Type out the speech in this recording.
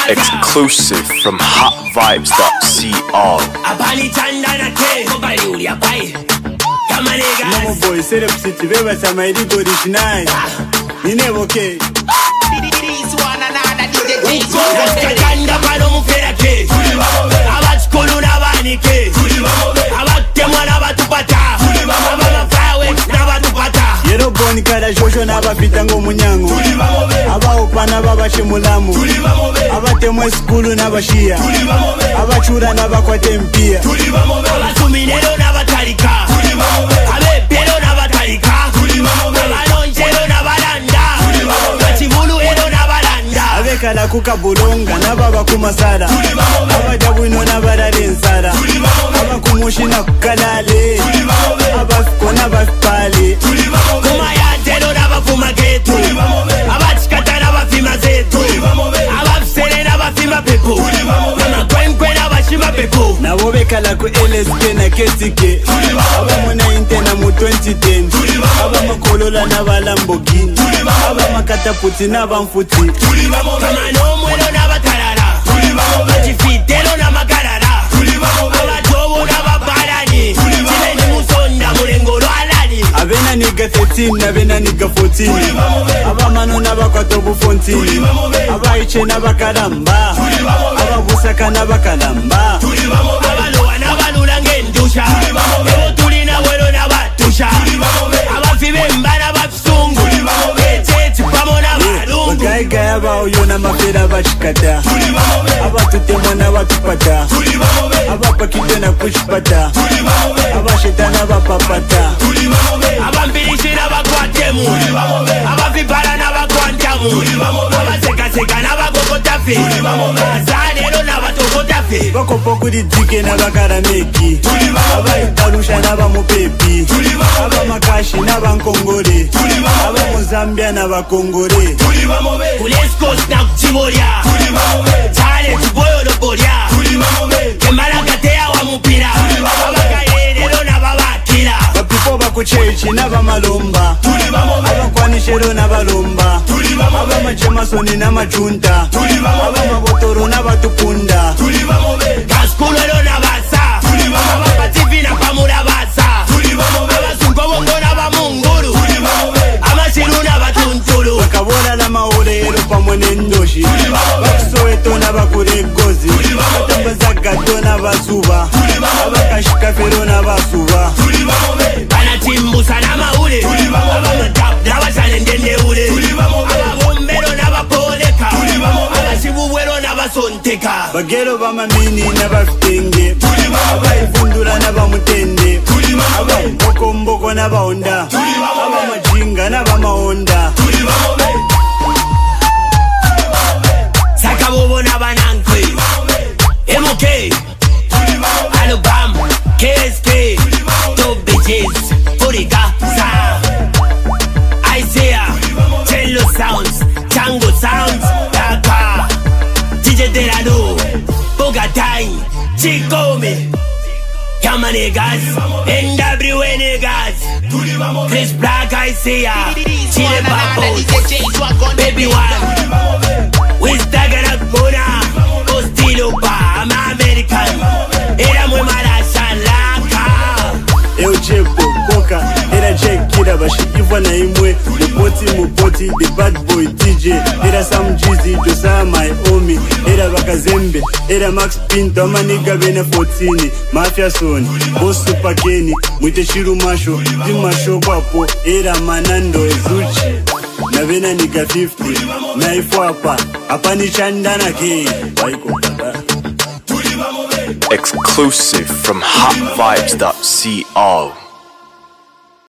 Exclusive from hotvibes.co. Mama boy, set up city, baby, some ID go this night. You never okay. Yero boni kada shosho na bapita ngo munyango. Aba upana baba shimulamu. Aba temwe skulu na bashia. Aba chura na bakwate mpia. Aba suminero na batarika. Abe pero na batarika. Aba lonjero na balanda. Achibulu ero na balanda. Abe kala kuka bulonga na baba kumasara. Aba jabwino na bararensara. Aba kumushi na kukalale. Aba kona bafali. Kuma ya tero na bafuma getu. Aba chikata na bafima zetu. Aba fsele na bafima pepo. Mama kwenkwe na bashima pepo. Na wobe kala ku LSK na KTK. Aba muna intena mu 2010. Aba makolola na balambogini. Aba makataputi na bamfuti. Kama no mwelo na batarara. Achifitelo na makarara. Aba tobo na babarani. Chile ni musonda mulengolo alani. Abena niga 13 na bena niga 14. Aba mano na bakwatobu 14. Aba iche na bakaramba. Aba busaka na bakalamba. Aba loa na balula ngendusha. Evo tuli na welo na batusha. Aba fibemba na bafsungu. Eche pamo na balungu. Gaya ba oyo na mafera bachikata. Aba tutema na batupata. Aba pakite na kushpata. Aba shetana bapapata. Aba mpirishi na bakwatemu. Aba vipara na bakwantamu. Aba seka seka na bakokotafe. Azanero na batokotafe. Bako poku di dike na bakarameki. Aba itarusha na bamupepi. Aba makashi na bankongore. Aba muzambia na bakongore. Kuleskos na kuchiboria. Chale chiboyo no boria. Kemalakatea wa mupira. Aba kairero na babakira. Bapipo bakuchechi na bamalomba. Aba kwanishero na balomba. Aba machemasoni na majunta. Aba mabotoro na batupunda. Kaskulero na basa. Aba patifi na pamura basa. Aba sunkobongo na bamunguru. Aba shiru na batuntulu. Bakabora na maorero pamwe nendoshi. Bakusoweto na bakuregozi. Batambaza gato na basuba. Aba kashikafero na basuba. Banachimbusa na maule. Aba matap na basalendende ule. Aba bombero na bapoleka. Aba shibuwero na basonteka. Bagero bamamini na bafitenge. Aba ifundura na bamutende. Aba mboko mboko na baonda. Aba majinga na bamaonda. Sakabobo na banankwe. MOK Alabama KSK Top bitches Puriga Sa Isaiah Cello Sounds Tango Sounds Daka DJ Delano Bogatay Chikome Yama niggas NWA niggas Chris Black Isaiah Chile Papo Baby One Wistagana Mona Ostilo Pa I'm American Era muy mala salaka Eu chepo koka era check kida bashi iva na imwe mupoti the bad boy DJ era Sam Jeezy Josa my homie era Bakazembe era Max Pinto maniga bene 14 Mafia Son Boss Super Kenny mwite Shiru Masho Dimasho kwapo era Manando Ezuchi na bena niga 50 na ifo hapa ni chandana ke waiko baba. Exclusive from hotvibes.co.